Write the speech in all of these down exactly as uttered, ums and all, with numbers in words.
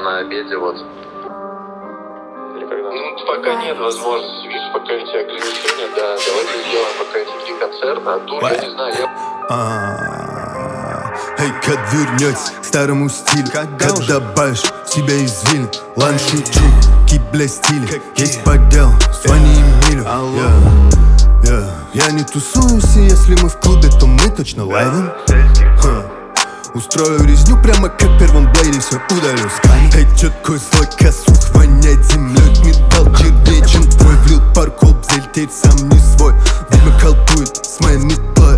на обеде вот. Ну, пока нет возможности, видишь, пока эти ограничения, да, давайте сделаем пока эти три концерта, а тут, я не знаю, я... Эй, как вернется к старому стилю, когда добавишь себя извилин, ланшучу, кибля стиля, есть поддел, звони Эмилю. Я не тусуюсь, и если мы в клубе, то мы точно лайвим. Устрою резню прямо как в первом блейде, все удалю с камень. Эй, чё такой злой косух, воняет землей, металл чернее, чем твой. Влил пару колб, залететь сам не свой. Время колдует с моей метлой.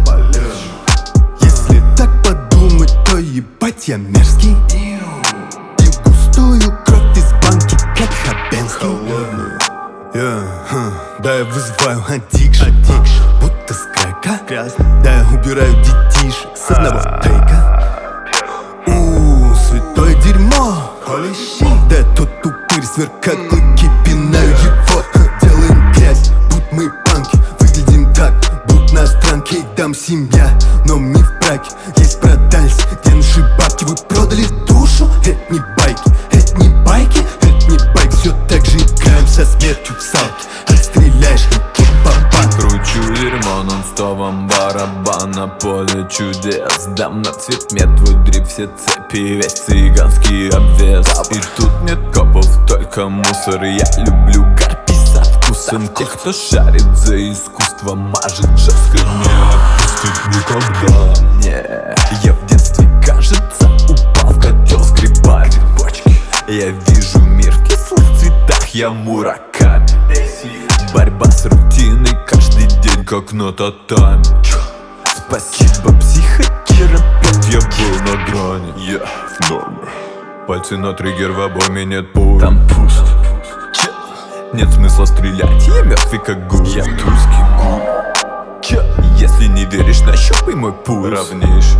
Если так подумать, то ебать я мерзкий. Пью густую кровь из банки, как Хабенский. Yeah, huh. Да, я вызываю аддикшн, будто с крэка. Да, я убираю детишек с одного тейка. Ууу, святое дерьмо. Да, тот упырь сверкает клыки, пинаю его. Делаем грязь, будь мы панки. Выглядим так, будь на странке. И дам семья, но не в браке. Есть продались, где наши бабки. Вы продали душу, это не байки. Это не байки, это не байки. Все так же играем со смертью в салке. Отстреляешь, и бабан. Кручу дерьмо нон-стопом, барабан на поле чудес. Дам на цвет мне твой дрип, все цепи, весь цыганский обвес. И тут нет копов, только мусор. Я люблю гарпи со вкусом. Тех, кто шарит за искусство, мажет жестко, не отпустит никогда. Не, я в детстве, кажется, упал в котел с грибами. Я вижу мир в кислых цветах, я Мураками. Борьба с рутиной каждый день, как на татами. Спасибо, психотерапевт, я был на грани. Я в норме. Пальцы на триггер, в обойме нет пуль. Там пусто. Нет смысла стрелять, я мертвый как гуль. Я тульский гуль. Если не веришь, нащупай мой пульс. Равнейший.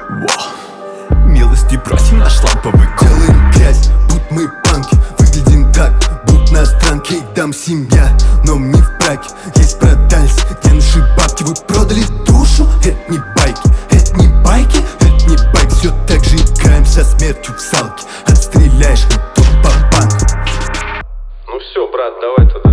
Милости просим, наш ламповый кол. Делаем грязь, будь мы панки. Выглядим так, будь на странке. И дам семья, но не в браке. Есть продались, где наши бабки. Вы продали душу, это не байки. Это не байки, это не байки. Все так же играем со смертью в салке. Отстреляешь, но тут по банку. Ну все, брат, давай тогда.